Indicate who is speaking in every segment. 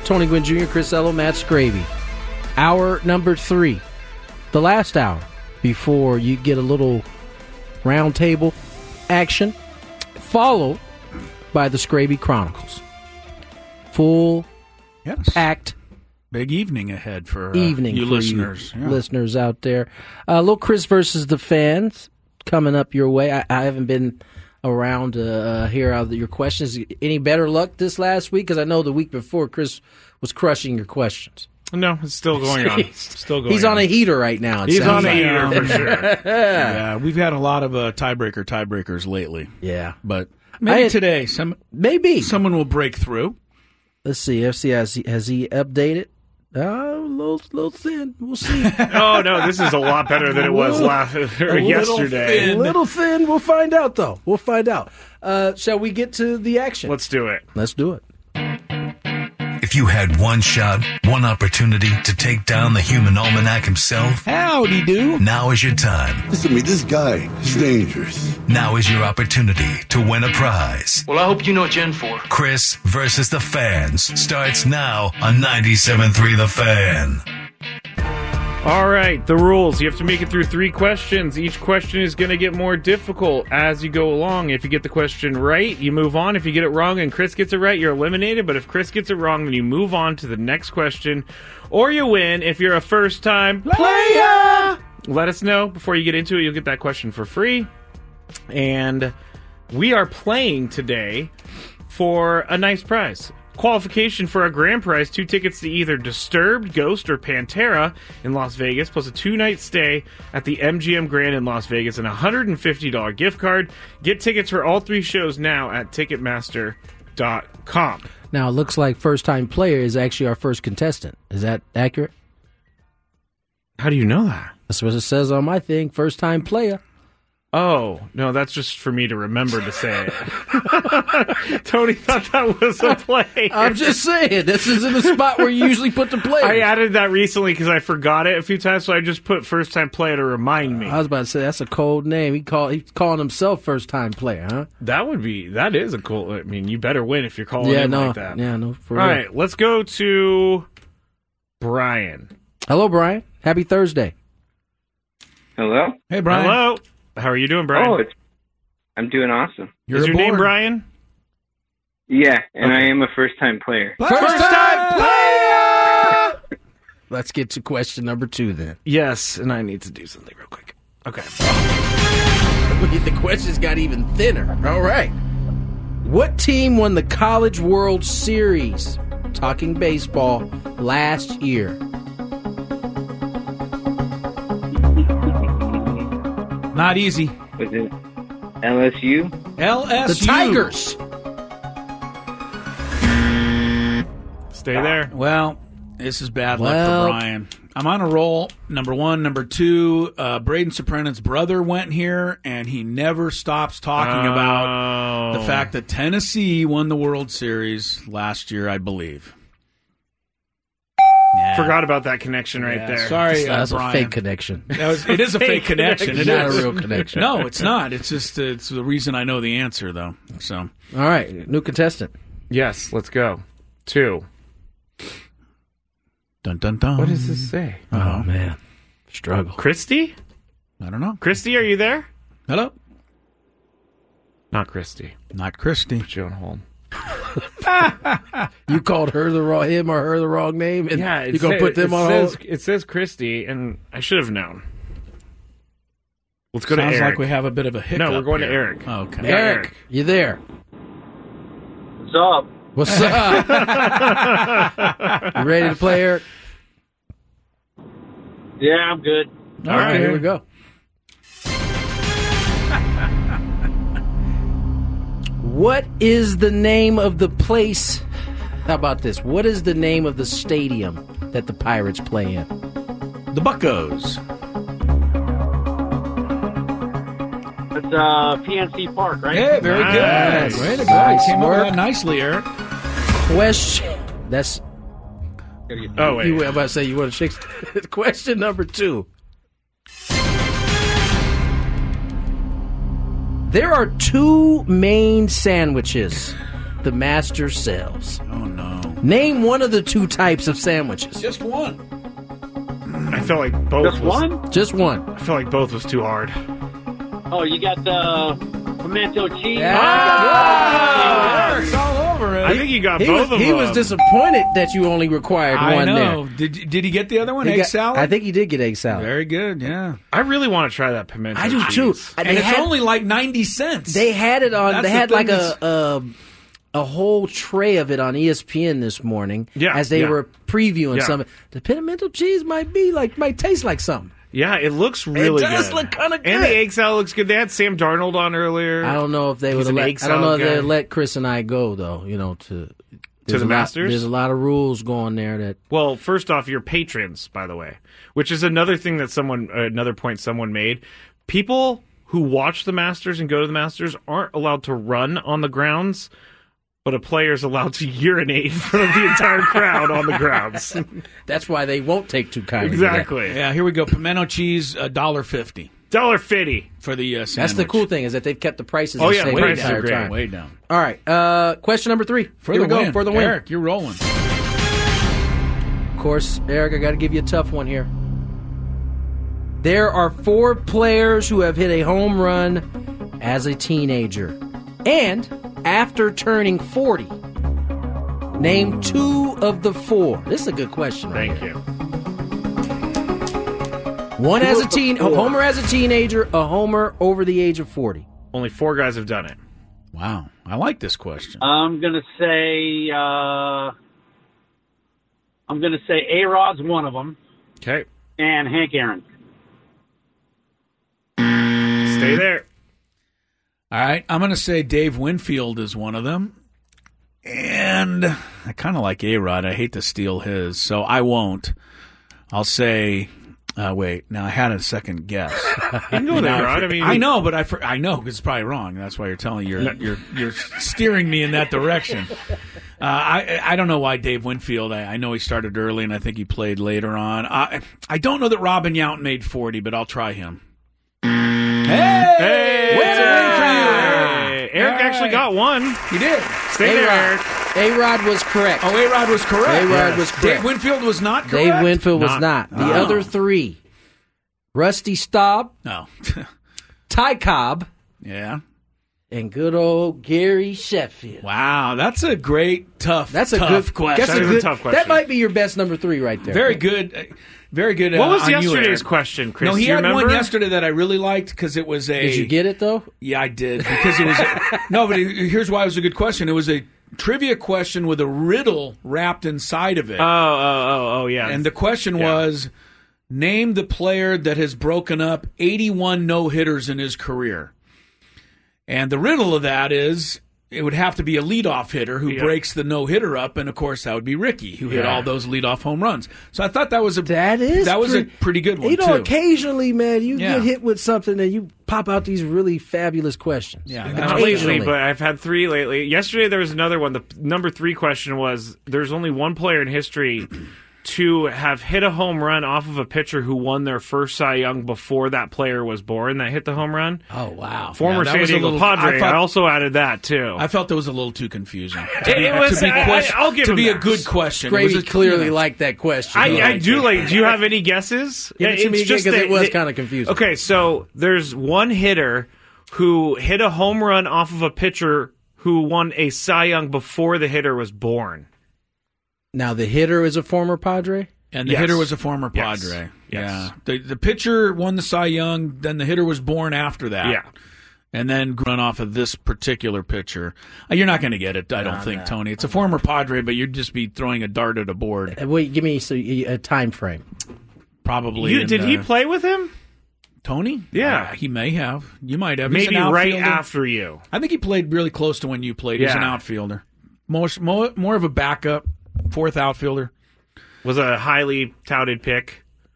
Speaker 1: Tony Gwynn Jr., Chris Ello, Matt Scraby. Hour number 3, the last hour before you get a little round table action, followed by the Scraby Chronicles. Full, packed,
Speaker 2: big evening ahead for
Speaker 1: you
Speaker 2: listeners.
Speaker 1: Listeners out there. Little Chris versus the fans coming up your way. I haven't been around to hear out your questions. Any better luck this last week? Because I know the week before Chris was crushing your questions.
Speaker 3: No, it's still going on.
Speaker 1: He's on a heater right now.
Speaker 3: He's on a heater for sure.
Speaker 2: Yeah, we've had a lot of tiebreakers lately.
Speaker 1: Yeah,
Speaker 2: but maybe today, someone will break through.
Speaker 1: Let's see. Has he updated? A little thin. We'll see.
Speaker 3: Oh no, this is a lot better than it was yesterday.
Speaker 1: A little thin. We'll find out, though. We'll find out. Shall we get to the action?
Speaker 3: Let's do it.
Speaker 1: Let's do it.
Speaker 4: If you had one shot, one opportunity to take down the human almanac himself,
Speaker 2: howdy do.
Speaker 4: Now is your time.
Speaker 5: Listen to me, this guy is dangerous.
Speaker 4: Now is your opportunity to win a prize.
Speaker 6: Well, I hope you know Gen 4.
Speaker 4: Chris versus the Fans starts now on 97.3 The Fan.
Speaker 3: All right, the rules. You have to make it through 3 questions. Each question is going to get more difficult as you go along. If you get the question right, you move on. If you get it wrong and Chris gets it right, you're eliminated. But if Chris gets it wrong, then you move on to the next question. Or you win if you're a first-time player. Let us know before you get into it. You'll get that question for free. And we are playing today for a nice prize. Qualification for a grand prize, 2 tickets to either Disturbed, Ghost, or Pantera in Las Vegas, plus a 2-night stay at the MGM Grand in Las Vegas and a $150 gift card. Get tickets for all 3 shows now at Ticketmaster.com.
Speaker 1: Now, it looks like first-time player is actually our first contestant. Is that accurate?
Speaker 3: How do you know that?
Speaker 1: That's what it says on my thing, first-time player.
Speaker 3: Oh, no, that's just for me to remember to say it. Tony thought that was a play.
Speaker 1: I'm just saying, this is in the spot where you usually put the player.
Speaker 3: I added that recently because I forgot it a few times, so I just put first-time player to remind me.
Speaker 1: I was about to say, that's a cold name. He's calling himself first-time player, huh?
Speaker 3: That is a cool, I mean, you better win if you're calling him like that.
Speaker 1: Yeah, no, for
Speaker 3: All
Speaker 1: real.
Speaker 3: right, let's go to Brian.
Speaker 1: Hello, Brian. Happy Thursday.
Speaker 7: Hello?
Speaker 2: Hey, Brian.
Speaker 3: Hello. How are you doing, Brian?
Speaker 7: I'm doing awesome.
Speaker 3: Is your name Brian?
Speaker 7: Yeah, and I am a first-time player.
Speaker 1: First-time player! Let's get to question number 2 then.
Speaker 3: Yes, and I need to do something real quick. Okay.
Speaker 1: The questions got even thinner. All right. What team won the College World Series, talking baseball, last year?
Speaker 2: Not easy.
Speaker 7: Was it LSU?
Speaker 2: LSU.
Speaker 1: The Tigers.
Speaker 3: Stay there.
Speaker 2: Well, this is bad luck for Brian. I'm on a roll. Number 1. Number 2, Braden Sopranen's brother went here, and he never stops talking about the fact that Tennessee won the World Series last year, I believe. Yeah.
Speaker 3: Forgot about that connection right there.
Speaker 2: Sorry,
Speaker 1: That's
Speaker 2: Brian.
Speaker 1: a fake connection.
Speaker 2: It is a fake connection.
Speaker 1: It's not a real connection.
Speaker 2: No, it's not. It's just it's the reason I know the answer, though. So,
Speaker 1: all right, new contestant.
Speaker 3: Yes, let's go. 2.
Speaker 2: Dun dun dun.
Speaker 3: What does this say?
Speaker 1: Oh man, struggle.
Speaker 3: Christy?
Speaker 2: I don't know.
Speaker 3: Christy, are you there?
Speaker 2: Hello.
Speaker 3: Not Christy.
Speaker 2: Not Christy.
Speaker 3: Put you on hold.
Speaker 1: You called her the wrong name, and
Speaker 3: Yeah,
Speaker 1: you gonna put them on hold?
Speaker 3: It says Christy, and I should have known. Let's go to
Speaker 2: Sounds
Speaker 3: Eric.
Speaker 2: like we have a bit of a hiccup.
Speaker 3: No, we're going
Speaker 2: here.
Speaker 3: to Eric.
Speaker 2: Oh, okay.
Speaker 1: Eric, you there?
Speaker 7: What's up?
Speaker 1: What's up? You ready to play, Eric?
Speaker 7: Yeah, I'm good.
Speaker 1: All right, here we go. What is the name of the place? How about this? What is the name of the stadium that the Pirates play in?
Speaker 2: The Buccos.
Speaker 7: It's PNC Park, right?
Speaker 2: Hey, very
Speaker 3: Nice.
Speaker 2: good. Way to go.
Speaker 1: Nice
Speaker 2: Came up with
Speaker 1: work.
Speaker 2: that nicely, Eric.
Speaker 1: Question. That's.
Speaker 3: Oh, wait.
Speaker 1: I'm about to say you want to shake. Question number 2. There are 2 main sandwiches the Masters sells.
Speaker 2: Oh, no.
Speaker 1: Name one of the two types of sandwiches.
Speaker 2: Just one.
Speaker 3: I felt like both.
Speaker 7: Just one?
Speaker 1: Just one.
Speaker 3: I felt like both was too hard.
Speaker 7: Oh, you got the pimento cheese.
Speaker 2: Eric's all over it.
Speaker 3: I think you got both of them.
Speaker 1: He was disappointed that you only required one
Speaker 2: I know.
Speaker 1: there.
Speaker 2: Did he get the other one? Egg salad?
Speaker 1: I think he did get egg salad.
Speaker 2: Very good, yeah.
Speaker 3: I really want to try that pimento
Speaker 1: I do
Speaker 3: cheese.
Speaker 1: too.
Speaker 2: And it's only like 90 cents.
Speaker 1: They had it on.
Speaker 2: That's
Speaker 1: They
Speaker 2: the
Speaker 1: had
Speaker 2: thing
Speaker 1: like
Speaker 2: that's-
Speaker 1: a whole tray of it on ESPN this morning.
Speaker 3: Yeah,
Speaker 1: as they
Speaker 3: yeah.
Speaker 1: were previewing
Speaker 3: Yeah.
Speaker 1: some. The pimento cheese might taste like something.
Speaker 3: Yeah, it looks really good.
Speaker 1: It does look kind of good.
Speaker 3: And the egg salad looks good. They had Sam Darnold on earlier.
Speaker 1: I don't know if they would
Speaker 3: He's
Speaker 1: have
Speaker 3: an
Speaker 1: let.
Speaker 3: egg
Speaker 1: I don't know if
Speaker 3: salad
Speaker 1: they
Speaker 3: guy.
Speaker 1: let Chris and I go though. You know, to
Speaker 3: the Masters?
Speaker 1: There's a lot of rules going there that.
Speaker 3: Well, first off, you're patrons, by the way, which is another thing that another point someone made. People who watch the Masters and go to the Masters aren't allowed to run on the grounds, but a player's allowed to urinate in front of the entire crowd on the grounds.
Speaker 1: That's why they won't take too kindly. to that.
Speaker 3: Exactly.
Speaker 2: Yeah, here we go. Pimento cheese, $1.50
Speaker 3: $1.50
Speaker 2: for the sandwich.
Speaker 1: That's the cool thing is that they've kept the prices.
Speaker 3: Oh,
Speaker 1: the
Speaker 3: yeah,
Speaker 1: same
Speaker 3: prices
Speaker 1: the entire
Speaker 3: are great.
Speaker 1: time.
Speaker 2: Way down.
Speaker 1: All right, question number 3.
Speaker 2: For
Speaker 1: Here
Speaker 2: the
Speaker 1: we go
Speaker 2: win.
Speaker 1: for the win.
Speaker 2: Eric, you're rolling.
Speaker 1: Of course, Eric, I got to give you a tough one here. There are 4 players who have hit a home run as a teenager. And after turning 40, name 2 of the 4. This is a good question, right?
Speaker 3: Thank you.
Speaker 1: One as a homer as a teenager, a homer over the age of 40.
Speaker 3: Only 4 guys have done it.
Speaker 2: Wow. I like this question.
Speaker 7: I'm gonna say A-Rod's one of them,
Speaker 3: Okay.
Speaker 7: and Hank Aaron.
Speaker 3: Stay there.
Speaker 2: All right. I'm going to say Dave Winfield is one of them. And I kind of like A-Rod. I hate to steal his, so I won't. I'll say... wait, now I had a second guess.
Speaker 3: You can go there, Rod. I mean,
Speaker 2: I know, but I know because it's probably wrong. That's why you're telling you're steering me in that direction. I don't know why Dave Winfield. I know he started early, and I think he played later on. I don't know that Robin Yount made 40, but I'll try him.
Speaker 3: Hey!
Speaker 2: Win a win for you,
Speaker 3: Eric. Eric actually got one.
Speaker 2: He did.
Speaker 3: Stay there, Eric.
Speaker 1: A-Rod was correct.
Speaker 2: Oh, A-Rod was correct.
Speaker 1: A-Rod was correct.
Speaker 2: Dave Winfield was not correct.
Speaker 1: Dave Winfield was not. The
Speaker 2: Oh.
Speaker 1: other 3, Rusty Staub,
Speaker 2: No.
Speaker 1: Ty Cobb,
Speaker 2: Yeah.
Speaker 1: and good old Gary Sheffield.
Speaker 2: Wow, that's a great, tough
Speaker 1: That's a
Speaker 2: tough
Speaker 1: good
Speaker 2: question.
Speaker 1: That's
Speaker 3: That is a tough question.
Speaker 1: That might be your best number 3 right there.
Speaker 2: Very good. Very good.
Speaker 3: What was
Speaker 2: on you,
Speaker 3: yesterday's
Speaker 2: Eric.
Speaker 3: question, Chris?
Speaker 2: No, he
Speaker 3: Do you
Speaker 2: had
Speaker 3: remember?
Speaker 2: one yesterday that I really liked because it was a.
Speaker 1: Did you get it though?
Speaker 2: Yeah, I did because it was. No, but here's why it was a good question. It was a trivia question with a riddle wrapped inside of it.
Speaker 3: Oh, yeah.
Speaker 2: And the question was, name the player that has broken up 81 no-hitters in his career. And the riddle of that is, it would have to be a leadoff hitter who breaks the no-hitter up, and of course that would be Ricky, who hit all those leadoff home runs. So I thought that was a pretty good one
Speaker 1: You know,
Speaker 2: too.
Speaker 1: occasionally, man, you get hit with something and you pop out these really fabulous questions.
Speaker 2: Yeah,
Speaker 3: Not lately, but I've had 3 lately. Yesterday there was another one. The number 3 question was, there's only one player in history to have hit a home run off of a pitcher who won their first Cy Young before that player was born that hit the home run.
Speaker 1: Oh, wow.
Speaker 3: Former
Speaker 2: Yeah, that
Speaker 3: San
Speaker 2: was a
Speaker 3: Diego
Speaker 2: little-
Speaker 3: Padre.
Speaker 2: I
Speaker 3: I also added that, too.
Speaker 2: I felt that was a little too confusing.
Speaker 3: I'll give
Speaker 2: to
Speaker 3: him
Speaker 2: be a
Speaker 3: that.
Speaker 2: good question.
Speaker 1: Gravy
Speaker 2: It was
Speaker 1: clearly liked that question.
Speaker 3: I do like. Do you have any guesses?
Speaker 1: Give it to me again, 'cause it was
Speaker 3: that-
Speaker 1: kind of confusing.
Speaker 3: Okay, so there's one hitter who hit a home run off of a pitcher who won a Cy Young before the hitter was born.
Speaker 1: Now, the hitter is a former Padre?
Speaker 2: And the
Speaker 3: Yes.
Speaker 2: hitter was a former
Speaker 3: Yes.
Speaker 2: Padre.
Speaker 3: Yes.
Speaker 2: Yeah. The pitcher won the Cy Young, then the hitter was born after that.
Speaker 3: Yeah.
Speaker 2: And then run off of this particular pitcher. You're not going to get it, I don't think, Tony. It's a former Padre, but you'd just be throwing a dart at a board.
Speaker 1: Wait, give me a time frame.
Speaker 2: Probably.
Speaker 3: Did he play with him?
Speaker 2: Tony?
Speaker 3: Yeah.
Speaker 2: He may have. You might have. He's
Speaker 3: Maybe
Speaker 2: an
Speaker 3: right
Speaker 2: outfielder.
Speaker 3: after you.
Speaker 2: I think he played really close to when you played. He's an
Speaker 3: Yeah.
Speaker 2: outfielder. More of a backup, 4th outfielder.
Speaker 3: Was a highly touted pick.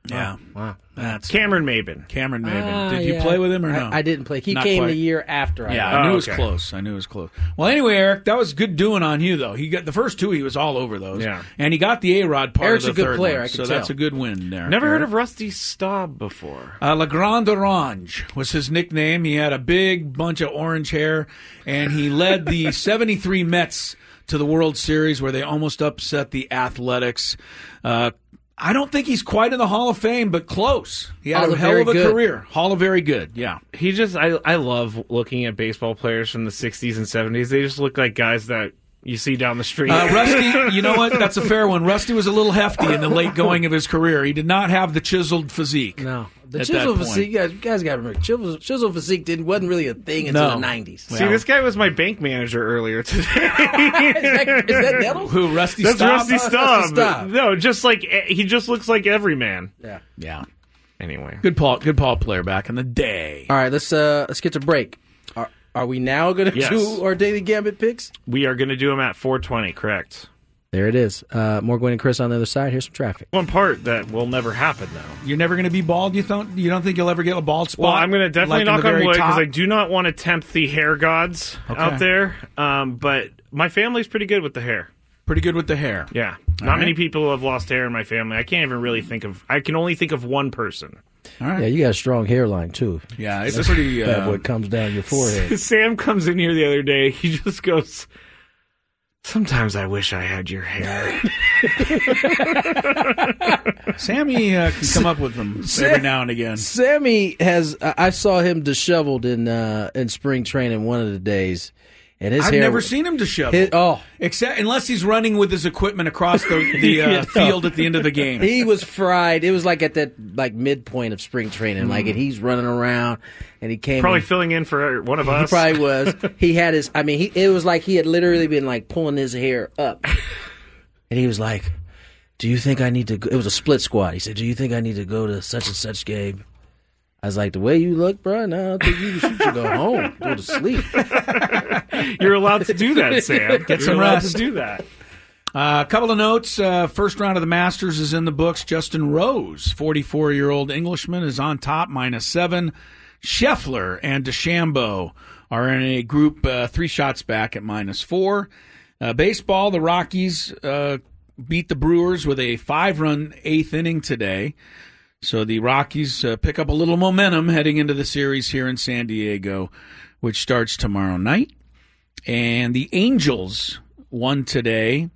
Speaker 2: Yeah.
Speaker 1: Wow.
Speaker 2: That's
Speaker 3: Cameron Maben.
Speaker 2: Cameron Maben. Did you play with him or no?
Speaker 1: I didn't play. He
Speaker 2: Not
Speaker 1: came
Speaker 2: quite.
Speaker 1: the year after.
Speaker 2: I knew it was
Speaker 3: okay.
Speaker 2: close. I knew it was close. Well, anyway, Eric, that was good doing on you, though. He got the first two. He was all over those.
Speaker 3: Yeah.
Speaker 2: And he got the A-Rod part
Speaker 1: Eric's
Speaker 2: of the
Speaker 1: a good
Speaker 2: third
Speaker 1: player,
Speaker 2: one,
Speaker 1: I can
Speaker 2: so
Speaker 1: tell.
Speaker 2: that's a good win there.
Speaker 3: Never heard
Speaker 2: Eric.
Speaker 3: of Rusty Staub before.
Speaker 2: Le Grand Orange was his nickname. He had a big bunch of orange hair, and he led the 73 Mets to the World Series where they almost upset the Athletics. I don't think he's quite in the Hall of Fame, but close. He had a hell of a career. Hall of Very Good, yeah.
Speaker 3: He just, I love looking at baseball players from the 60s and 70s. They just look like guys that you see down the street.
Speaker 2: Rusty, you know what? That's a fair one. Rusty was a little hefty in the late going of his career. He did not have the chiseled physique.
Speaker 1: No. The
Speaker 2: at
Speaker 1: chisel
Speaker 2: that point.
Speaker 1: physique, you guys got to remember, chisel physique wasn't really a thing until
Speaker 2: No.
Speaker 1: the 90s.
Speaker 3: See, this guy was my bank manager earlier today.
Speaker 1: Is that Nettles?
Speaker 2: Who, Rusty
Speaker 3: That's
Speaker 2: Staub?
Speaker 3: Rusty Staub.
Speaker 1: Rusty Staub.
Speaker 3: No, just like he just looks like every man.
Speaker 1: Yeah.
Speaker 2: Yeah.
Speaker 3: Anyway,
Speaker 2: Good Paul player back in the day.
Speaker 1: All right, let's get to break. Are we now going to
Speaker 3: Yes.
Speaker 1: do our Daily Gambit picks?
Speaker 3: we are going to do him at 420, correct?
Speaker 1: There it is. More Gwen and Chris on the other side. Here's some traffic.
Speaker 3: One part that will never happen, though.
Speaker 2: You're never going to be bald, you don't think you'll ever get a bald spot?
Speaker 3: Well, I'm going to definitely
Speaker 2: like in
Speaker 3: knock
Speaker 2: the
Speaker 3: on
Speaker 2: very
Speaker 3: wood because
Speaker 2: top?
Speaker 3: I do not want to tempt the hair gods out there. But my family's pretty good with the hair.
Speaker 2: Pretty good with the hair.
Speaker 3: Yeah.
Speaker 2: All
Speaker 3: Not
Speaker 2: right.
Speaker 3: many people have lost hair in my family. I can't even really I can only think of one person.
Speaker 2: All right.
Speaker 1: Yeah, you got a strong hairline, too.
Speaker 2: Yeah, it's pretty...
Speaker 1: Bad boy comes down your forehead.
Speaker 3: Sam comes in here the other day. He just goes, sometimes I wish I had your hair.
Speaker 2: Sammy can come up with them every now and again.
Speaker 1: Sammy has. I saw him disheveled in spring training one of the days, and his
Speaker 2: I've
Speaker 1: hair.
Speaker 2: never seen him disheveled. Except unless he's running with his equipment across the field at the end of the game.
Speaker 1: He was fried. It was like at that midpoint of spring training, and he's running around, and he came
Speaker 3: Probably
Speaker 1: in,
Speaker 3: filling in for one of
Speaker 1: He
Speaker 3: us.
Speaker 1: probably was. He had his. It was like he had literally been pulling his hair up, and he was like, "Do you think I need to go?" It was a split squad. He said, "Do you think I need to go to such and such game?" I was like, "The way you look, bro, no, I think you should go home, go to sleep."
Speaker 3: You're allowed to do that, Sam.
Speaker 2: Get some
Speaker 3: You're allowed
Speaker 2: rest.
Speaker 3: to do that.
Speaker 2: A couple of notes. First round of the Masters is in the books. Justin Rose, 44-year-old Englishman, is on top, -7. Scheffler and DeChambeau are in a group 3 shots back at -4. Baseball, the Rockies beat the Brewers with a 5-run 8th inning today. So the Rockies pick up a little momentum heading into the series here in San Diego, which starts tomorrow night. And the Angels won today.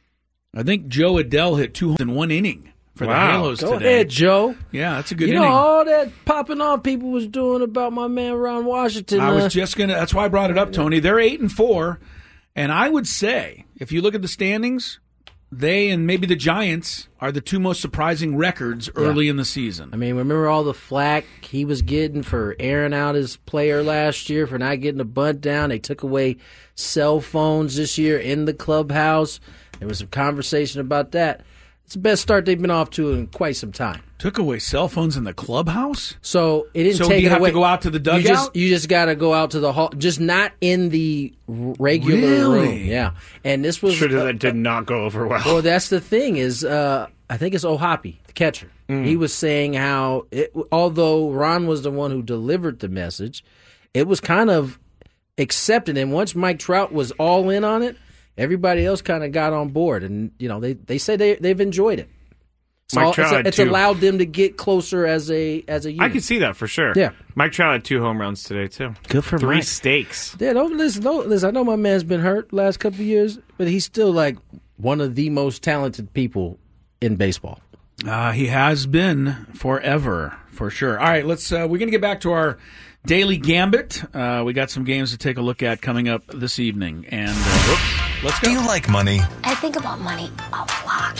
Speaker 2: I think Joe Adell hit 2 in 1 inning for the
Speaker 3: Wow.
Speaker 2: Halos
Speaker 1: Go
Speaker 2: today.
Speaker 1: ahead, Joe.
Speaker 2: Yeah, that's a good
Speaker 1: You
Speaker 2: inning.
Speaker 1: know all that popping off people was doing about my man Ron Washington.
Speaker 2: I was just gonna. That's why I brought it up, Tony. They're 8-4, and I would say if you look at the standings, they and maybe the Giants are the 2 most surprising records early in the season.
Speaker 1: remember all the flack he was getting for airing out his player last year for not getting a bunt down. They took away cell phones this year in the clubhouse. There was some conversation about that. It's the best start they've been off to in quite some time.
Speaker 2: Took away cell phones in the clubhouse.
Speaker 1: So it didn't
Speaker 2: So
Speaker 1: take
Speaker 2: you
Speaker 1: it
Speaker 2: have
Speaker 1: away.
Speaker 2: to go out to the dugout?
Speaker 1: You just got to go out to the hall, just not in the regular
Speaker 2: Really?
Speaker 1: room. Yeah, and this was
Speaker 3: Sure, that did not go over well.
Speaker 1: well, that's the thing is, I think it's O'Hoppe, the catcher. He was saying how, although Ron was the one who delivered the message, it was kind of accepted. And once Mike Trout was all in on it, everybody else kind of got on board. And, they say they've enjoyed it.
Speaker 3: Mike Trout had
Speaker 1: It's
Speaker 3: two.
Speaker 1: allowed them to get closer as a unit.
Speaker 3: I could see that for sure.
Speaker 1: Yeah.
Speaker 3: Mike Trout had 2 home runs today, too.
Speaker 1: Good for
Speaker 3: 3
Speaker 1: Mike.
Speaker 3: steaks.
Speaker 1: Yeah, don't listen. I know my man's been hurt last couple of years, but he's still like one of the most talented people in baseball.
Speaker 2: He has been forever, for sure. All right, let's. We're going to get back to our daily gambit. We got some games to take a look at coming up this evening, and let's
Speaker 4: Do
Speaker 2: go.
Speaker 4: you like money?
Speaker 6: I think about money a lot.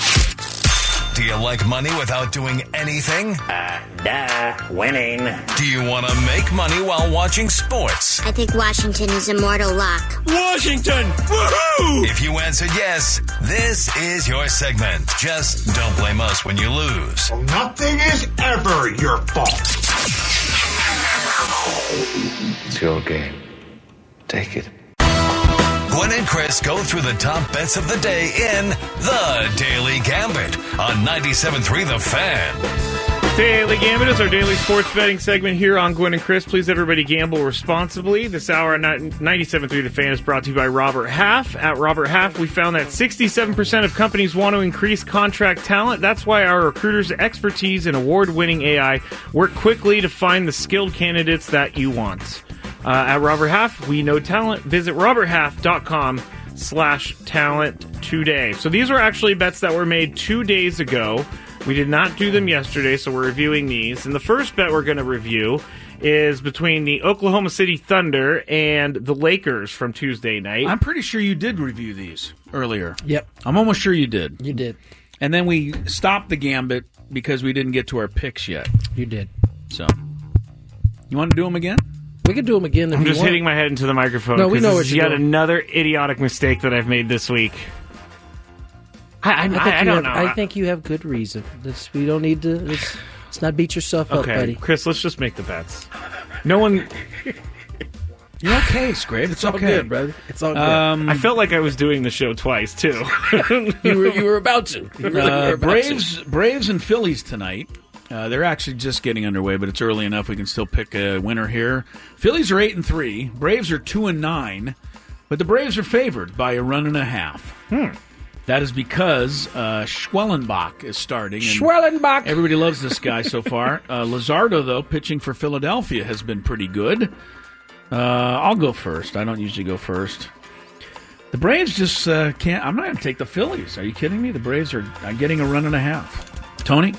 Speaker 4: Do you like money without doing anything?
Speaker 8: Winning.
Speaker 4: Do you want to make money while watching sports?
Speaker 6: I think Washington is immortal luck.
Speaker 4: Washington! Woohoo! If you answered yes, this is your segment. Just don't blame us when you lose.
Speaker 9: Nothing is ever your fault.
Speaker 5: It's your game. Take it.
Speaker 4: Gwen and Chris go through the top bets of the day in The Daily Gambit on 97.3 The Fan.
Speaker 3: Daily Gambit is our daily sports betting segment here on Gwynn and Chris. Please, everybody, gamble responsibly. This hour on 97.3 The Fan is brought to you by Robert Half. At Robert Half, we found that 67% of companies want to increase contract talent. That's why our recruiters' expertise and award-winning AI work quickly to find the skilled candidates that you want. At Robert Half, we know talent. Visit roberthalf.com/talent today. So these were actually bets that were made 2 days ago. We did not do them yesterday, so we're reviewing these. And the first bet we're going to review is between the Oklahoma City Thunder and the Lakers from Tuesday night.
Speaker 2: I'm pretty sure you did review these earlier.
Speaker 1: Yep.
Speaker 2: I'm almost sure you did.
Speaker 1: You did.
Speaker 2: And then we stopped the gambit because we didn't get to our picks yet.
Speaker 1: You did.
Speaker 2: So, you want to do them again?
Speaker 1: We can do them again if
Speaker 3: I'm
Speaker 1: you
Speaker 3: just
Speaker 1: want.
Speaker 3: hitting my head into the microphone.
Speaker 1: No, we know
Speaker 3: this
Speaker 1: what
Speaker 3: is
Speaker 1: you're
Speaker 3: yet
Speaker 1: doing.
Speaker 3: another idiotic mistake that I've made this week. I don't know.
Speaker 1: I think you have good reason. We don't need to. Let's not beat yourself up, buddy.
Speaker 3: Chris, let's just make the bets. No one.
Speaker 2: You're okay, Scrape. It's
Speaker 1: all
Speaker 2: okay,
Speaker 1: good, brother. It's all good.
Speaker 3: I felt like I was doing the show twice too.
Speaker 1: You were about to. You really were about to.
Speaker 2: Braves and Phillies tonight. They're actually just getting underway, but it's early enough we can still pick a winner here. Phillies are 8-3. Braves are 2-9, but the Braves are favored by 1.5. That is because Schwellenbach is starting. And
Speaker 1: Schwellenbach.
Speaker 2: Everybody loves this guy so far. Luzardo, though, pitching for Philadelphia, has been pretty good. I'll go first. I don't usually go first. The Braves just can't. I'm not going to take the Phillies. Are you kidding me? The Braves are getting 1.5. Tony?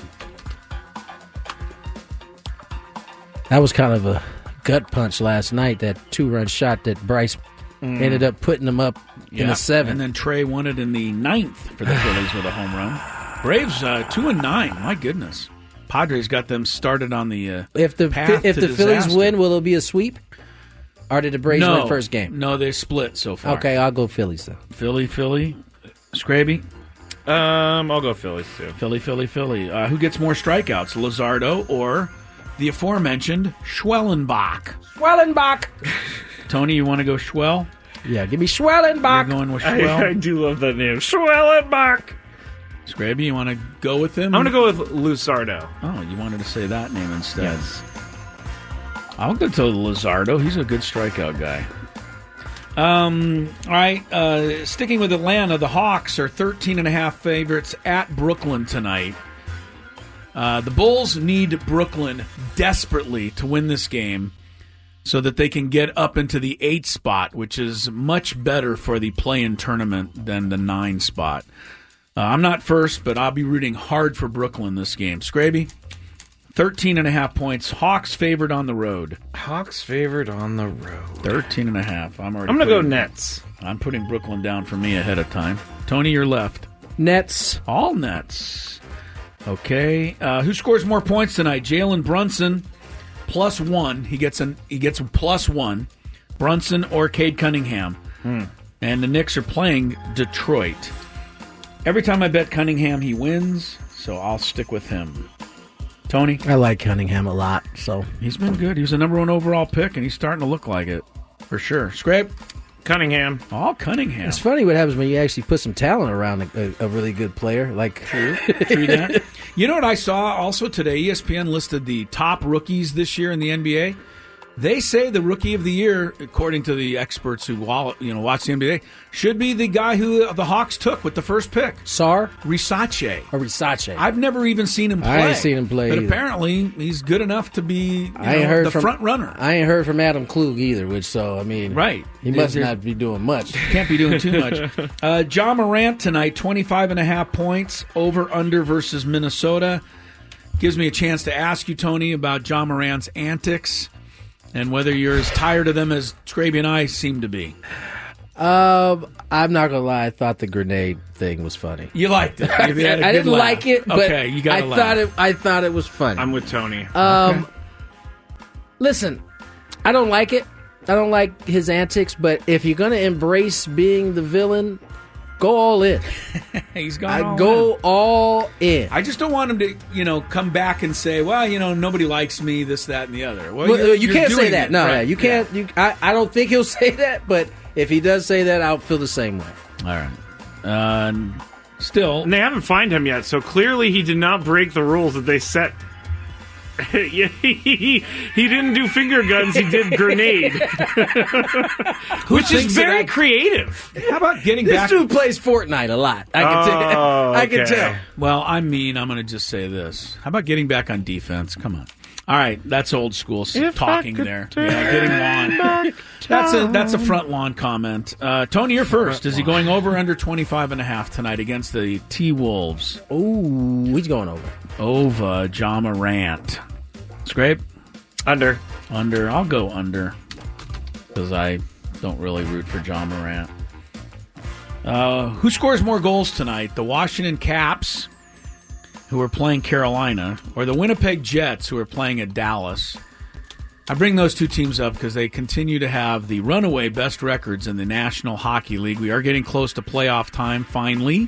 Speaker 1: That was kind of a gut punch last night, that 2-run shot that Bryce ended up putting them up in the 7th.
Speaker 2: And then Trey won it in the 9th for the Phillies with a home run. Braves 2-9. My goodness. Padres got them started on the
Speaker 1: If the
Speaker 2: path to
Speaker 1: Phillies
Speaker 2: disaster.
Speaker 1: win, will it be a sweep? Or did the Braves win first game?
Speaker 2: No, they split so far.
Speaker 1: Okay, I'll go Phillies then.
Speaker 2: Philly. Scraby?
Speaker 3: I'll go Phillies too.
Speaker 2: Philly. Who gets more strikeouts, Luzardo or the aforementioned Schwellenbach?
Speaker 1: Schwellenbach.
Speaker 2: Tony, you want to go Schwell?
Speaker 1: Yeah, give me Schwellenbach.
Speaker 2: You're going with Schwell?
Speaker 3: I do love that name. Schwellenbach.
Speaker 2: Scraby, you want to go with him?
Speaker 3: I'm going to go with Luzardo.
Speaker 2: Oh, you wanted to say that name instead.
Speaker 3: Yes.
Speaker 2: I'll go to Luzardo. He's a good strikeout guy. All right, sticking with Atlanta, the Hawks are 13.5 favorites at Brooklyn tonight. The Bulls need Brooklyn desperately to win this game so that they can get up into the 8 spot, which is much better for the play-in tournament than the 9 spot. I'm not first, but I'll be rooting hard for Brooklyn this game. Scraby? 13.5 points. Hawks favored on the road. 13.5. I'm going to
Speaker 3: go Nets.
Speaker 2: I'm putting Brooklyn down for me ahead of time. Tony, you're left.
Speaker 1: Nets.
Speaker 2: All Nets. Okay. Who scores more points tonight? Jalen Brunson, +1. He gets +1. Brunson or Cade Cunningham. And the Knicks are playing Detroit. Every time I bet Cunningham, he wins, so I'll stick with him. Tony?
Speaker 1: I like Cunningham a lot, so.
Speaker 2: He's been good. He was the number 1 overall pick, and he's starting to look like it, for sure. Scrape?
Speaker 3: Cunningham.
Speaker 2: All Cunningham.
Speaker 1: It's funny what happens when you actually put some talent around a really good player. Like
Speaker 2: True that. You know what I saw also today? ESPN listed the top rookies this year in the NBA. They say the rookie of the year, according to the experts who watch the NBA, should be the guy who the Hawks took with the first pick. Risache. I've never even seen him play.
Speaker 1: I ain't seen him play
Speaker 2: But
Speaker 1: either.
Speaker 2: apparently, he's good enough to be the front runner.
Speaker 1: I ain't heard from Adam Klug either,
Speaker 2: Right.
Speaker 1: He must not be doing much.
Speaker 2: Can't be doing too much. Ja Morant tonight, 25.5 points, over-under versus Minnesota. Gives me a chance to ask you, Tony, about Ja Morant's antics and whether you're as tired of them as Scraby and I seem to be.
Speaker 1: I'm not gonna lie. I thought the grenade thing was funny.
Speaker 2: You liked it.
Speaker 1: I didn't like it, but
Speaker 2: okay, you got to laugh.
Speaker 1: I thought it was funny.
Speaker 3: I'm with Tony.
Speaker 2: Okay.
Speaker 1: Listen, I don't like it. I don't like his antics. But if you're gonna embrace being the villain, go all in.
Speaker 2: He's gone.
Speaker 1: All in.
Speaker 2: I just don't want him to, come back and say, well, nobody likes me, this, that, and the other. Well,
Speaker 1: you can't say that. No,
Speaker 2: right?
Speaker 1: you can't. I don't think he'll say that. But if he does say that, I'll feel the same way.
Speaker 2: All right. Still,
Speaker 3: and they haven't fined him yet, so clearly he did not break the rules that they set Yeah, he didn't do finger guns, he did grenade. Which is very creative.
Speaker 2: How about getting
Speaker 1: This
Speaker 2: back?
Speaker 1: dude plays Fortnite a lot. I can tell.
Speaker 2: Well, I'm going to just say this. How about getting back on defense? Come on. All right, that's old school talking there. Yeah, getting lawn. That's a front lawn comment. Tony, you're first. Is he going over or under 25.5 tonight against the T-Wolves?
Speaker 1: Ooh, he's going over.
Speaker 2: Over Ja Morant. Scrape?
Speaker 3: Under.
Speaker 2: I'll go under because I don't really root for Ja Morant. Who scores more goals tonight? The Washington Caps, who are playing Carolina, or the Winnipeg Jets, who are playing at Dallas? I bring those two teams up because they continue to have the runaway best records in the National Hockey League. We are getting close to playoff time, finally.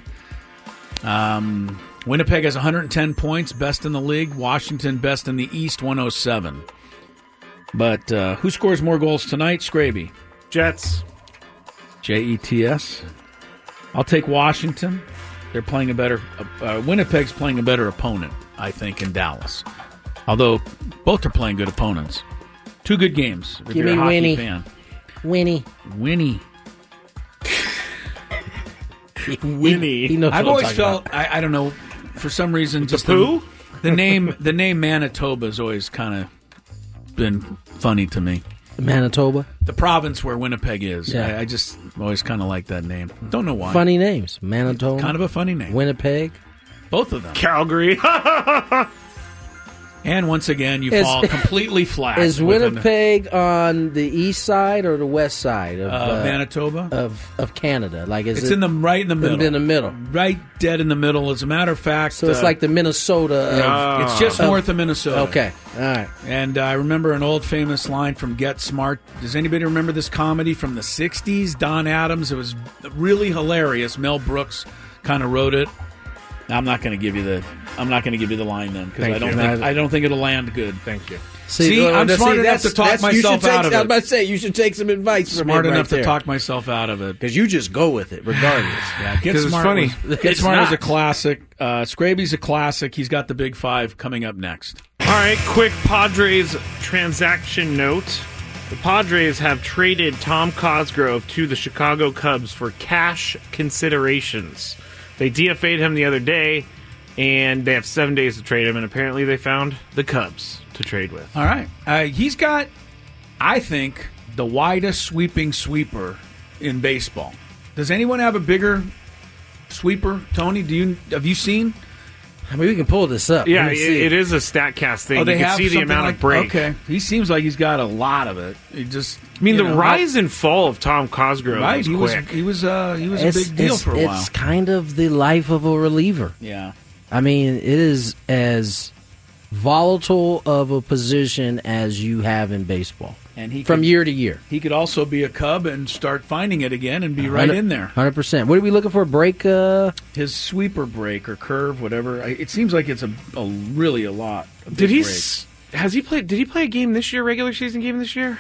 Speaker 2: Winnipeg has 110 points, best in the league. Washington, best in the East, 107. But who scores more goals tonight? Scraby.
Speaker 3: Jets.
Speaker 2: Jets. I'll take Washington. They're playing a better. Winnipeg's playing a better opponent, I think, in Dallas. Although both are playing good opponents. Two good games. If
Speaker 1: Give
Speaker 2: you're
Speaker 1: me
Speaker 2: a hockey
Speaker 1: Winnie.
Speaker 2: fan.
Speaker 1: Winnie.
Speaker 2: Winnie.
Speaker 1: He knows
Speaker 2: I've
Speaker 1: what I'm
Speaker 2: always
Speaker 1: talking
Speaker 2: felt.
Speaker 1: about.
Speaker 2: I don't know. For some reason, just
Speaker 3: poo?
Speaker 2: the name Manitoba has always kind of been funny to me.
Speaker 1: Manitoba.
Speaker 2: The province where Winnipeg is.
Speaker 1: Yeah.
Speaker 2: I just always kind of like that name. Don't know why.
Speaker 1: Funny names. Manitoba.
Speaker 2: Kind of a funny name.
Speaker 1: Winnipeg.
Speaker 2: Both of them.
Speaker 3: Calgary.
Speaker 2: And once again, you fall completely flat.
Speaker 1: Is Winnipeg on the east side or the west side of
Speaker 2: Manitoba?
Speaker 1: Of Canada? Like, is
Speaker 2: It's
Speaker 1: it
Speaker 2: in the right in the middle.
Speaker 1: In the middle.
Speaker 2: Right dead in the middle. As a matter of fact.
Speaker 1: So it's like the Minnesota.
Speaker 2: It's just north of Minnesota.
Speaker 1: Okay. All right.
Speaker 2: And I remember an old famous line from Get Smart. Does anybody remember this comedy from the 60s? Don Adams. It was really hilarious. Mel Brooks kind of wrote it. I'm not going to give you the line then because I don't think it'll land good.
Speaker 3: Thank you.
Speaker 2: See, I'm smart enough to talk myself out of it.
Speaker 1: I was about to say you should take some advice from
Speaker 2: Smart
Speaker 1: him
Speaker 2: enough
Speaker 1: right
Speaker 2: to talk myself out of it
Speaker 1: because you just go with it regardless.
Speaker 2: Yeah, Get Smart.
Speaker 3: Funny.
Speaker 2: Get Smart is a classic. Scraby's a classic. He's got the Big Five coming up next.
Speaker 3: All right, quick Padres transaction note. The Padres have traded Tom Cosgrove to the Chicago Cubs for cash considerations. They DFA'd him the other day, and they have 7 days to trade him, and apparently they found the Cubs to trade with.
Speaker 2: All right. He's got, I think, the widest sweeping sweeper in baseball. Does anyone have a bigger sweeper? Tony, have you seen?
Speaker 1: I mean, we can pull this up.
Speaker 3: Yeah, it is a StatCast thing.
Speaker 2: They
Speaker 3: you can
Speaker 2: have
Speaker 3: see the amount of break.
Speaker 2: Okay. He seems like he's got a lot of it.
Speaker 3: The rise and fall of Tom Cosgrove was quick.
Speaker 2: He was a big deal for a while.
Speaker 1: It's kind of the life of a reliever.
Speaker 2: Yeah.
Speaker 1: I mean, it is as volatile of a position as you have in baseball.
Speaker 2: And
Speaker 1: from year to year.
Speaker 2: He could also be a Cub and start finding it again and be right in there.
Speaker 1: 100%. What are we looking for? Break?
Speaker 2: His sweeper break or curve, whatever. It seems like it's really a lot.
Speaker 3: Did he play a game this year, regular season game this year?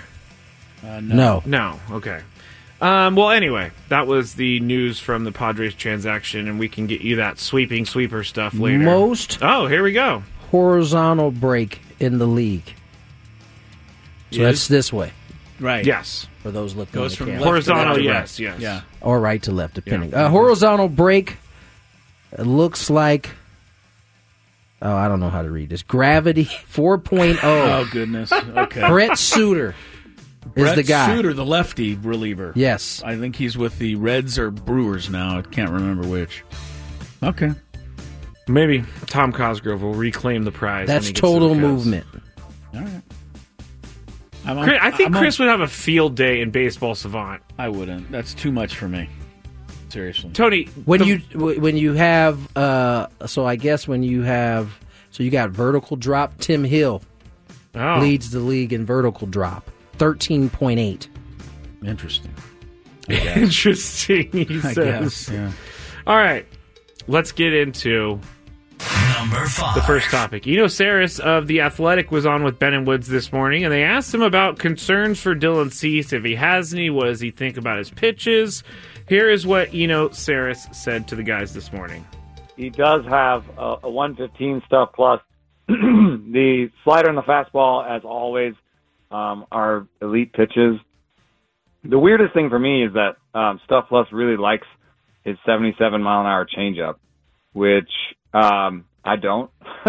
Speaker 1: No.
Speaker 3: No. Okay. Well, anyway, that was the news from the Padres transaction, and we can get you that sweeper stuff later. Oh, here we go.
Speaker 1: Horizontal break in the league. So that's this way.
Speaker 2: Right.
Speaker 3: Yes.
Speaker 1: For those looking
Speaker 2: Goes
Speaker 1: at the
Speaker 2: from
Speaker 1: camera.
Speaker 3: Horizontal,
Speaker 2: left to
Speaker 3: yes.
Speaker 2: Yeah.
Speaker 1: Or right to left, depending.
Speaker 3: Yeah.
Speaker 1: Horizontal break, it looks like, I don't know how to read this. Gravity 4.0.
Speaker 2: Oh, goodness. Okay.
Speaker 1: Brett Suter is the guy.
Speaker 2: Suter, the lefty reliever.
Speaker 1: Yes.
Speaker 2: I think he's with the Reds or Brewers now. I can't remember which. Okay.
Speaker 3: Maybe Tom Cosgrove will reclaim the prize.
Speaker 1: That's
Speaker 3: when he gets
Speaker 1: total
Speaker 3: to the Cubs.
Speaker 1: movement.
Speaker 2: All right.
Speaker 3: I think Chris would have a field day in Baseball Savant.
Speaker 2: I wouldn't. That's too much for me. Seriously.
Speaker 3: Tony,
Speaker 1: When you have, so you got vertical drop. Tim Hill leads the league in vertical drop, 13.8.
Speaker 2: Interesting.
Speaker 3: Interesting, he says.
Speaker 2: Guess, yeah.
Speaker 3: All right, let's get into
Speaker 4: Number 5.
Speaker 3: the first topic. Eno Saris of The Athletic was on with Ben and Woods this morning, and they asked him about concerns for Dylan Cease. If he has any, what does he think about his pitches? Here is what Eno Saris said to the guys this morning.
Speaker 10: He does have a 115 stuff plus the slider and the fastball, as always, are elite pitches. The weirdest thing for me is that Stuff Plus really likes his 77-mile-an-hour changeup, which I don't.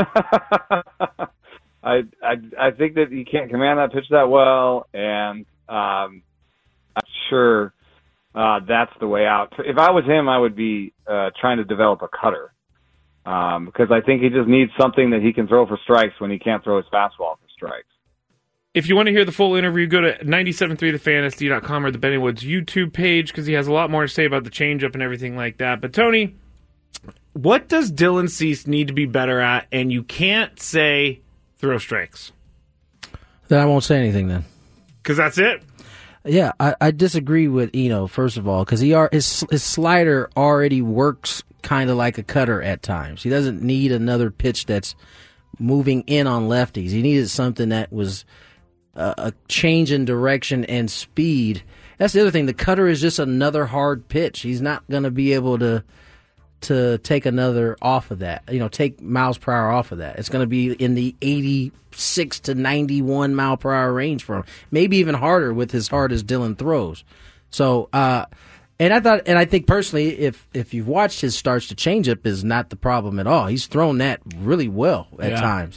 Speaker 10: I think that he can't command that pitch that well, and I'm sure that's the way out. If I was him, I would be trying to develop a cutter, because I think he just needs something that he can throw for strikes when he can't throw his fastball for strikes.
Speaker 3: If you want to hear the full interview, go to 973thefan.com or the Benny Woods YouTube page, because he has a lot more to say about the changeup and everything like that. But, Tony, what does Dylan Cease need to be better at? And you can't say throw strikes.
Speaker 1: Then I won't say anything then.
Speaker 3: Because that's it?
Speaker 1: Yeah, I disagree with Eno, first of all, because his slider already works kind of like a cutter at times. He doesn't need another pitch that's moving in on lefties. He needed something that was a change in direction and speed. That's the other thing. The cutter is just another hard pitch. He's not going to be able to take another off of that, take miles per hour off of that. It's going to be in the 86 to 91 mile per hour range for him. Maybe even harder with as hard as Dylan throws. So, and I think personally, if you've watched his starts, the changeup is not the problem at all. He's thrown that really well at times.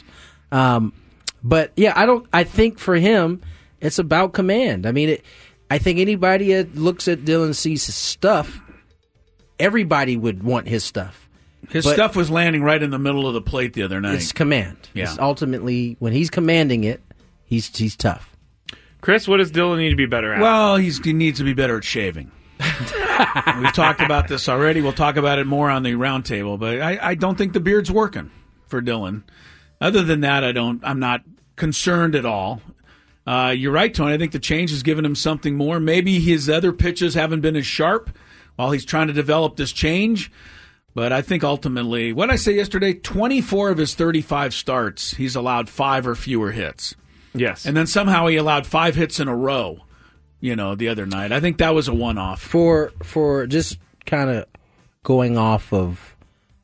Speaker 1: But yeah, I think for him, it's about command. I mean, I think anybody that looks at Dylan Cease's stuff, everybody would want his stuff.
Speaker 2: His stuff was landing right in the middle of the plate the other night.
Speaker 1: It's command.
Speaker 2: Yeah.
Speaker 1: It's ultimately, when he's commanding it, he's tough.
Speaker 3: Chris, what does Dylan need to be better at?
Speaker 2: Well, he needs to be better at shaving. We've talked about this already. We'll talk about it more on the roundtable, but I don't think the beard's working for Dylan. Other than that, I'm not concerned at all. You're right, Tony. I think the change has given him something more. Maybe his other pitches haven't been as sharp while he's trying to develop this change. But I think ultimately, what did I say yesterday? 24 of his 35 starts, he's allowed 5 or fewer hits.
Speaker 3: Yes.
Speaker 2: And then somehow he allowed 5 hits in a row, the other night. I think that was a one-off.
Speaker 1: For just kind of going off of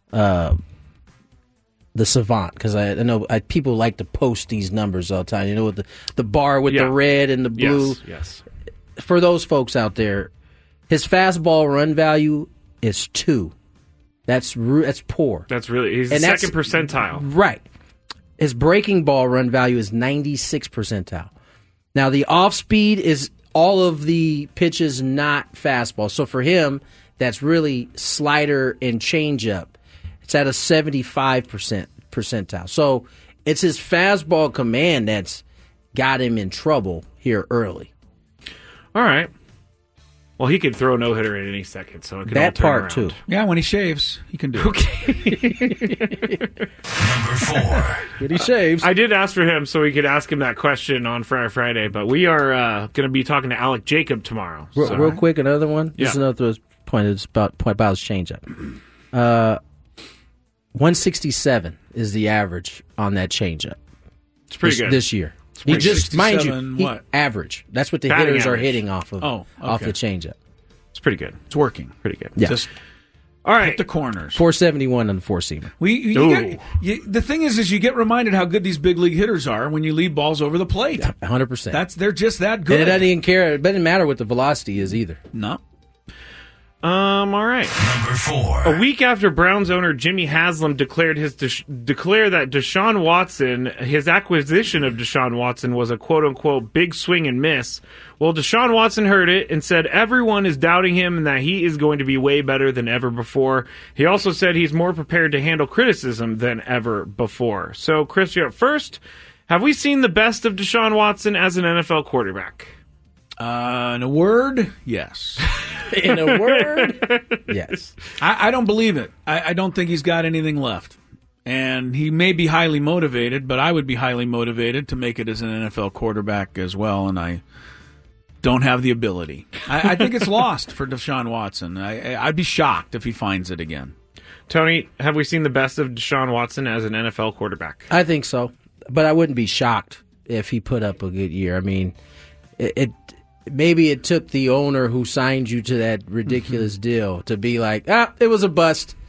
Speaker 1: the Savant, because I know people like to post these numbers all the time. With the bar with the red and the blue.
Speaker 3: Yes.
Speaker 1: For those folks out there, his fastball run value is 2. That's poor.
Speaker 3: That's really, he's the second percentile.
Speaker 1: Right. His breaking ball run value is 96 percentile. Now, the off speed is all of the pitches not fastball. So for him, that's really slider and changeup. It's at a 75 percentile. So it's his fastball command that's got him in trouble here early.
Speaker 3: All right. Well, he could throw a no-hitter at any second, so it can all
Speaker 1: that
Speaker 3: turn
Speaker 1: part
Speaker 3: around.
Speaker 1: too.
Speaker 2: Yeah, when he shaves, he can do it.
Speaker 3: Okay.
Speaker 4: Number 4.
Speaker 1: When he shaves.
Speaker 3: I did ask for him so we could ask him that question on Friday, but we are going to be talking to Alec Jacob tomorrow.
Speaker 1: Real quick, another one.
Speaker 3: Yeah.
Speaker 1: This is another point. It's about his changeup. 167 is the average on that changeup.
Speaker 3: It's pretty good
Speaker 1: this year. He just, mind you, average. That's what the
Speaker 3: Batting
Speaker 1: hitters
Speaker 3: average.
Speaker 1: are hitting off of off the changeup.
Speaker 3: It's pretty good.
Speaker 2: It's working.
Speaker 3: Pretty good.
Speaker 1: Yeah.
Speaker 2: Just
Speaker 3: all right.
Speaker 2: hit the corners.
Speaker 1: 471 on the four-seamer.
Speaker 2: The thing is you get reminded how good these big league hitters are when you lead balls over the plate.
Speaker 1: 100%.
Speaker 2: They're just that good.
Speaker 1: And it doesn't even care. It doesn't matter what the velocity is either.
Speaker 2: No.
Speaker 3: All right.
Speaker 4: Number 4.
Speaker 3: A week after Browns owner Jimmy Haslam declared that Deshaun Watson, his acquisition of Deshaun Watson was a quote-unquote big swing and miss. Well, Deshaun Watson heard it and said everyone is doubting him and that he is going to be way better than ever before. He also said he's more prepared to handle criticism than ever before. So, Chris, you're up first. Have we seen the best of Deshaun Watson as an NFL quarterback?
Speaker 2: In a word, yes.
Speaker 1: In a word, yes.
Speaker 2: I don't believe it. I don't think he's got anything left. And he may be highly motivated, but I would be highly motivated to make it as an NFL quarterback as well, and I don't have the ability. I think it's lost for Deshaun Watson. I'd be shocked if he finds it again.
Speaker 3: Tony, have we seen the best of Deshaun Watson as an NFL quarterback?
Speaker 1: I think so, but I wouldn't be shocked if he put up a good year. I mean, maybe it took the owner who signed you to that ridiculous deal to be like, it was a bust.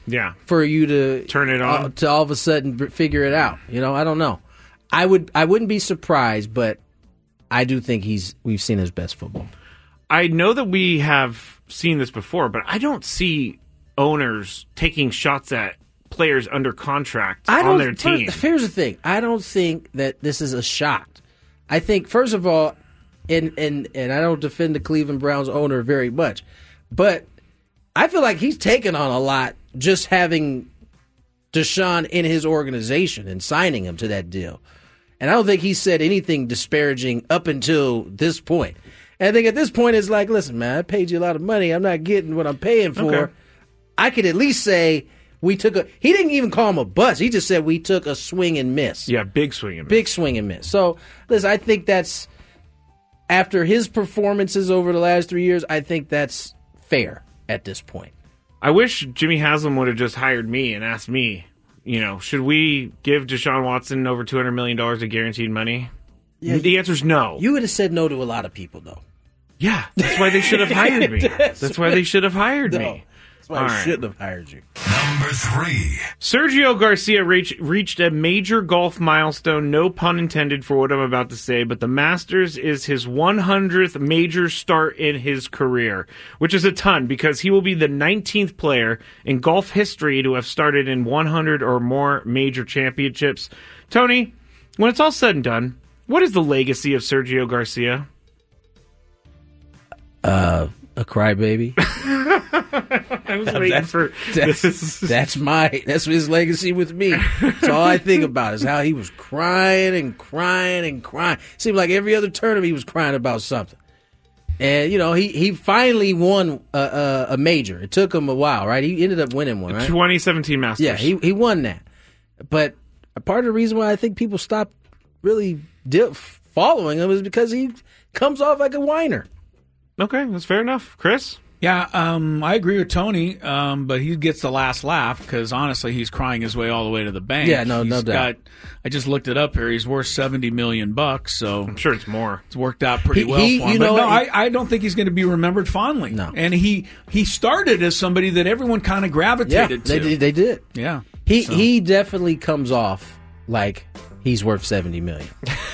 Speaker 3: Yeah.
Speaker 1: for you to
Speaker 3: turn it on
Speaker 1: to all of a sudden figure it out. I don't know. I wouldn't be surprised, but I do think we've seen his best football.
Speaker 3: I know that we have seen this before, but I don't see owners taking shots at players under contract on their team.
Speaker 1: Here's the thing. I don't think that this is a shot. I think, first of all, and I don't defend the Cleveland Browns owner very much, but I feel like he's taken on a lot just having Deshaun in his organization and signing him to that deal. And I don't think he said anything disparaging up until this point. And I think at this point it's like, listen, man, I paid you a lot of money. I'm not getting what I'm paying for.
Speaker 3: Okay.
Speaker 1: I could at least say he didn't even call him a bust. He just said we took a swing and miss.
Speaker 3: Yeah, big swing and miss.
Speaker 1: Big swing and miss. So, listen, I think that's, after his performances over the last 3 years, I think that's fair at this point.
Speaker 3: I wish Jimmy Haslam would have just hired me and asked me, should we give Deshaun Watson over $200 million of guaranteed money?
Speaker 1: Yeah,
Speaker 3: the answer's no.
Speaker 1: You would have said no to a lot of people, though.
Speaker 3: Yeah, that's why they should have hired me. That's why they should have hired me.
Speaker 1: That's why I shouldn't have hired you.
Speaker 4: Number 3.
Speaker 3: Sergio Garcia reached a major golf milestone, no pun intended for what I'm about to say, but the Masters is his 100th major start in his career, which is a ton because he will be the 19th player in golf history to have started in 100 or more major championships. Tony, when it's all said and done, what is the legacy of Sergio Garcia?
Speaker 1: A crybaby.
Speaker 3: I was waiting for this.
Speaker 1: That's his legacy with me. That's all I think about is how he was crying and crying and crying. Seemed like every other tournament he was crying about something. And he finally won a major. It took him a while, right? He ended up winning one, right?
Speaker 3: 2017 Masters.
Speaker 1: Yeah, he won that. But a part of the reason why I think people stopped really following him is because he comes off like a whiner.
Speaker 3: Okay, that's fair enough. Chris?
Speaker 2: Yeah, I agree with Tony, but he gets the last laugh because honestly, he's crying his way all the way to the bank.
Speaker 1: Yeah, no doubt.
Speaker 2: I just looked it up here. He's worth $70 million, so
Speaker 3: I'm sure it's more.
Speaker 2: It's worked out pretty well for him. But no, I don't think he's going to be remembered fondly.
Speaker 1: No,
Speaker 2: and he started as somebody that everyone kind of gravitated to.
Speaker 1: They did.
Speaker 2: Yeah,
Speaker 1: he definitely comes off like he's worth $70 million.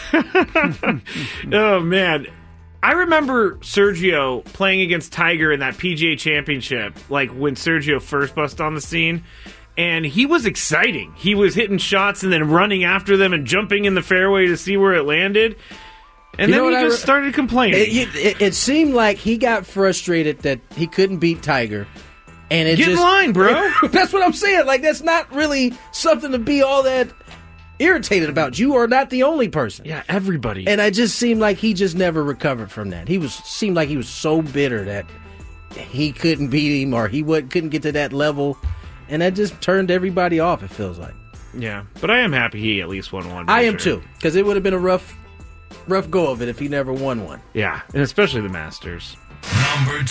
Speaker 3: Oh man. I remember Sergio playing against Tiger in that PGA Championship, like when Sergio first busted on the scene, and he was exciting. He was hitting shots and then running after them and jumping in the fairway to see where it landed. And then he just started complaining.
Speaker 1: It seemed like he got frustrated that he couldn't beat Tiger. And
Speaker 3: Get in line, bro.
Speaker 1: That's what I'm saying. Like, that's not really something to be all that irritated about. You are not the only person.
Speaker 3: Yeah, everybody.
Speaker 1: And I just seemed like he just never recovered from that. Seemed like he was so bitter that he couldn't beat him or he couldn't get to that level, and that just turned everybody off, it feels like.
Speaker 3: Yeah, but I am happy he at least won one.
Speaker 1: I am too, because it would have been a rough go of it if he never won one.
Speaker 3: Yeah, and especially the Masters.
Speaker 4: Number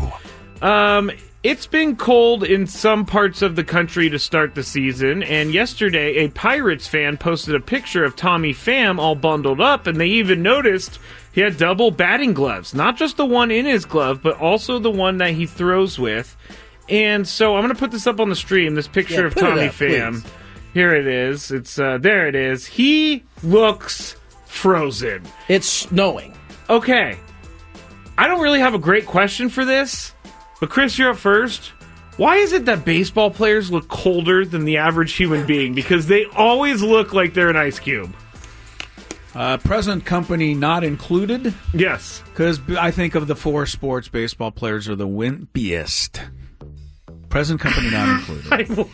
Speaker 4: 2.
Speaker 3: It's been cold in some parts of the country to start the season, and yesterday a Pirates fan posted a picture of Tommy Pham all bundled up, and they even noticed he had double batting gloves. Not just the one in his glove, but also the one that he throws with. And so I'm going to put this up on the stream, this picture of Tommy Pham. Please. Here it is. It's there it is. He looks frozen.
Speaker 1: It's snowing.
Speaker 3: Okay. I don't really have a great question for this. But Chris, you're up first. Why is it that baseball players look colder than the average human being? Because they always look like they're an ice cube.
Speaker 2: Present company not included?
Speaker 3: Yes.
Speaker 2: Because I think of the 4 sports, baseball players are the wimpiest. Present company not included.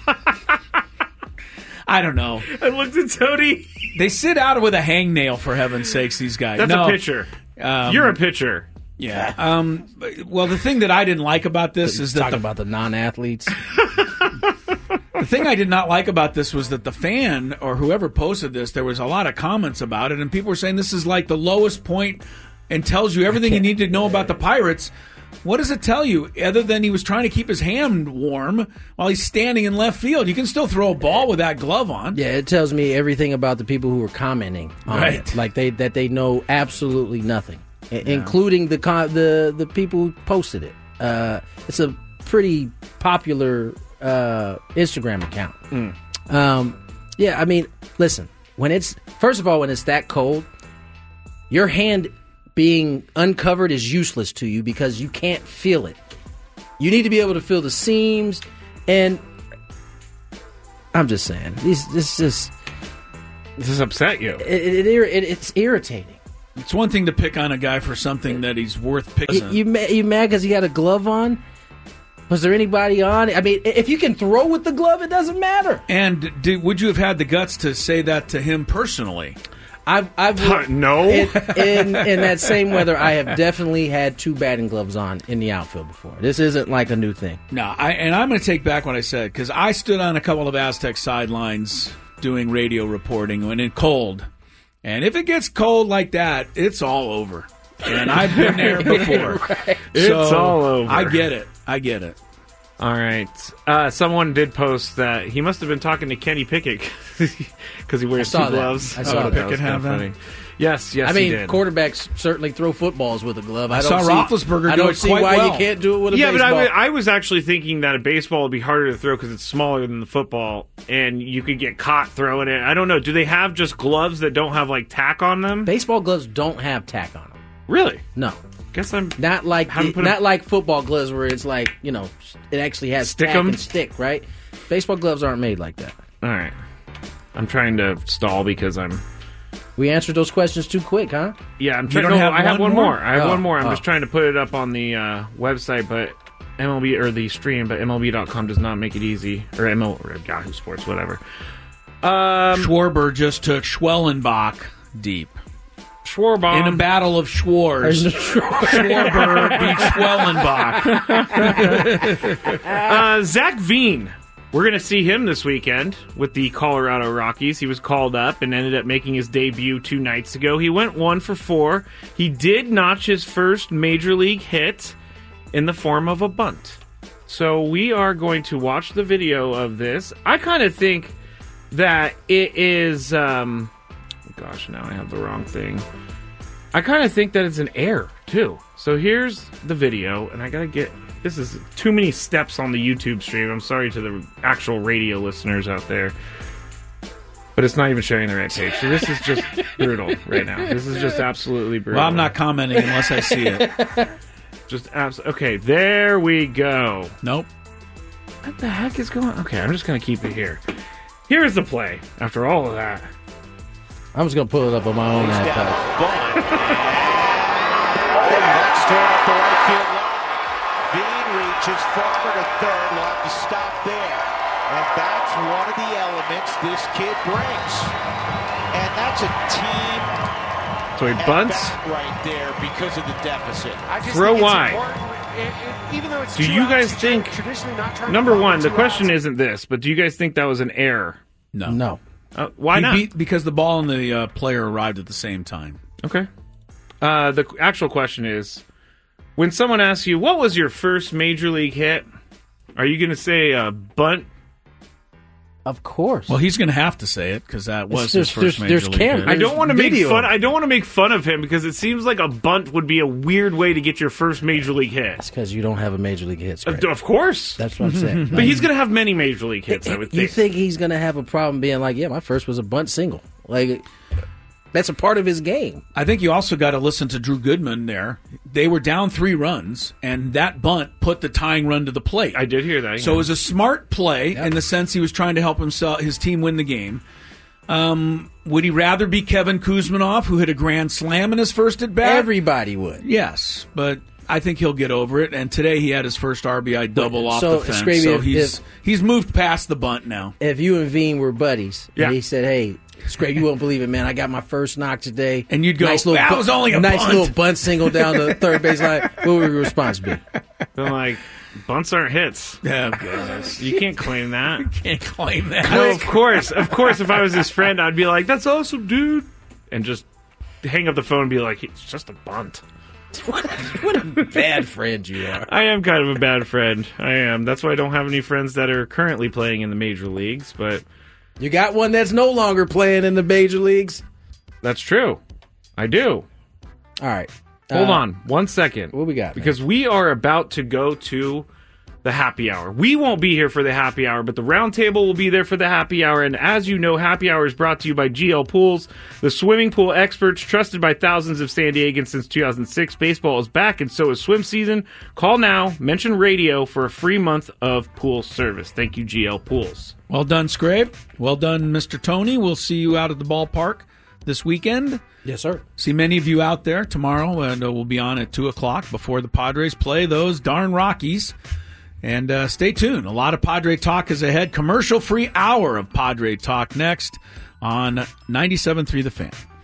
Speaker 2: I don't know.
Speaker 3: I looked at Tony.
Speaker 2: They sit out with a hangnail, for heaven's sakes, these guys.
Speaker 3: That's a pitcher. You're a pitcher.
Speaker 2: Yeah. Well, the thing that I didn't like about this is that
Speaker 1: talking about the non-athletes.
Speaker 2: The thing I did not like about this was that the fan or whoever posted this, there was a lot of comments about it, and people were saying this is like the lowest point and tells you everything you need to know about the Pirates. What does it tell you other than he was trying to keep his hand warm while he's standing in left field? You can still throw a ball with that glove on.
Speaker 1: Yeah, it tells me everything about the people who were commenting on it. Like that they know absolutely nothing. Including the people who posted it. It's a pretty popular Instagram account. Yeah, I mean, listen, when it's that cold, your hand being uncovered is useless to you because you can't feel it. You need to be able to feel the seams, and I'm just saying, this
Speaker 3: upset you.
Speaker 1: It's irritating.
Speaker 2: It's one thing to pick on a guy for something that he's worth picking.
Speaker 1: You mad because he had a glove on? Was there anybody on? I mean, if you can throw with the glove, it doesn't matter.
Speaker 2: And would you have had the guts to say that to him personally?
Speaker 1: I've
Speaker 3: no.
Speaker 1: In that same weather, I have definitely had 2 batting gloves on in the outfield before. This isn't like a new thing.
Speaker 2: No, I'm going to take back what I said, because I stood on a couple of Aztec sidelines doing radio reporting when it's cold. And if it gets cold like that, it's all over. And I've been there before.
Speaker 1: Right.
Speaker 3: It's all over.
Speaker 2: I get it.
Speaker 3: All right. Someone did post that he must have been talking to Kenny Pickett because he wears 2 gloves.
Speaker 1: I saw that.
Speaker 2: Pickett have that?
Speaker 3: Yes,
Speaker 1: I mean,
Speaker 3: he did.
Speaker 1: Quarterbacks certainly throw footballs with a glove.
Speaker 2: I saw Roethlisberger do it quite
Speaker 1: why
Speaker 2: well.
Speaker 1: you can't do it with a baseball.
Speaker 3: Yeah, but I was actually thinking that a baseball would be harder to throw because it's smaller than the football, and you could get caught throwing it. I don't know. Do they have just gloves that don't have, like, tack on them?
Speaker 1: Baseball gloves don't have tack on them.
Speaker 3: Really?
Speaker 1: No.
Speaker 3: Guess I'm
Speaker 1: not like football gloves where it's like, you know, it actually has tack and stick, right? Baseball gloves aren't made like that.
Speaker 3: All right. I'm trying to stall because
Speaker 1: we answered those questions too quick, huh?
Speaker 3: Yeah, I'm trying. I have one more. I have one more. I'm
Speaker 1: Oh.
Speaker 3: just trying to put it up on the website, but MLB or the stream, but MLB.com does not make it easy, or Yahoo Sports, whatever.
Speaker 2: Schwarber just took Schwellenbach deep.
Speaker 3: Schwarber
Speaker 2: in a battle of Schwarz. Schwarber beat Schwellenbach.
Speaker 3: Zach Veen. We're going to see him this weekend with the Colorado Rockies. He was called up and ended up making his debut 2 nights ago. He went 1 for 4. He did notch his first major league hit in the form of a bunt. So we are going to watch the video of this. I kind of think that it is... gosh, now I have the wrong thing. I kind of think that it's an error, too. So here's the video, and I got to get... This is too many steps on the YouTube stream. I'm sorry to the actual radio listeners out there. But it's not even showing the right page. So this is just brutal right now. This is just absolutely brutal.
Speaker 2: Well, I'm not commenting unless I see it.
Speaker 3: Okay, there we go.
Speaker 2: Nope.
Speaker 3: What the heck is going on? Okay, I'm just going to keep it here. Here's the play after all of that.
Speaker 1: I'm just going to pull it up on my own iPad.
Speaker 11: That's turned up the right field line. Veen reaches forward to third. We'll have to stop there. And that's one of the elements this kid brings. And that's a team.
Speaker 3: So he bunts
Speaker 11: right there because of the deficit.
Speaker 3: Throw wide.
Speaker 11: Even though it's
Speaker 3: do you guys think, number one, the question isn't this, but do you guys think that was an error?
Speaker 1: No.
Speaker 3: Why not?
Speaker 2: Because the ball and the player arrived at the same time.
Speaker 3: Okay. The actual question is, when someone asks you, what was your first major league hit? Are you going to say a bunt?
Speaker 1: Of course.
Speaker 2: Well, he's going to have to say it because that was his first major league hit.
Speaker 3: I don't want to make fun. I don't want to make fun of him because it seems like a bunt would be a weird way to get your first major league hit.
Speaker 1: That's because you don't have a major league hit.
Speaker 3: Of course.
Speaker 1: That's what I'm saying.
Speaker 3: But he's going to have many major league hits, I would think.
Speaker 1: You think he's going to have a problem being like, yeah, my first was a bunt single? Like, that's a part of his game.
Speaker 2: I think you also got to listen to Drew Goodman there. They were down 3 runs, and that bunt put the tying run to the plate.
Speaker 3: I did hear that.
Speaker 2: So it was a smart play in the sense he was trying to help his team win the game. Would he rather be Kevin Kuzminoff, who hit a grand slam in his first at bat?
Speaker 1: Everybody would.
Speaker 2: Yes, but I think he'll get over it. And today he had his first RBI double off
Speaker 1: so,
Speaker 2: the fence.
Speaker 1: Scraby,
Speaker 2: so he's moved past the bunt now.
Speaker 1: If you and Veen were buddies,
Speaker 2: Yeah.
Speaker 1: and he said, hey, Scrape, you won't believe it, man. I got my first knock today.
Speaker 2: And you'd go,
Speaker 1: that
Speaker 2: was only a
Speaker 1: nice
Speaker 2: bunt.
Speaker 1: little bunt single down the third base line. What would your response be?
Speaker 3: I'm like, bunts aren't hits.
Speaker 2: Oh, goodness.
Speaker 3: You can't claim that.
Speaker 2: You can't claim that.
Speaker 3: No, of course. Of course, if I was his friend, I'd be like, that's awesome, dude. And just hang up the phone and be like, it's just a bunt.
Speaker 1: What a bad friend you are.
Speaker 3: I am kind of a bad friend. I am. That's why I don't have any friends that are currently playing in the major leagues, but...
Speaker 1: You got one that's no longer playing in the major leagues?
Speaker 3: That's true. I do.
Speaker 1: All right.
Speaker 3: Hold on 1 second.
Speaker 1: What we got?
Speaker 3: Because we are about to go to the happy hour. We won't be here for the happy hour, but the roundtable will be there for the happy hour. And as you know, happy hour is brought to you by GL Pools, the swimming pool experts trusted by thousands of San Diegans since 2006. Baseball is back, and so is swim season. Call now, mention radio for a free month of pool service. Thank you, GL Pools.
Speaker 2: Well done, Scrape. Well done, Mr. Tony. We'll see you out at the ballpark this weekend.
Speaker 1: Yes, sir.
Speaker 2: See many of you out there tomorrow, and we'll be on at 2 o'clock before the Padres play those darn Rockies. And stay tuned. A lot of Padre talk is ahead. Commercial-free hour of Padre talk next on 97.3 The Fan.